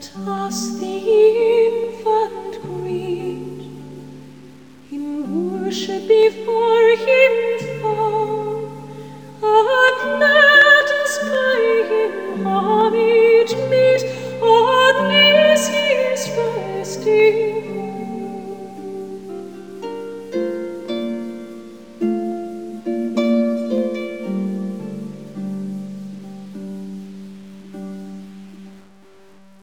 Let us the infant greet, in worship before him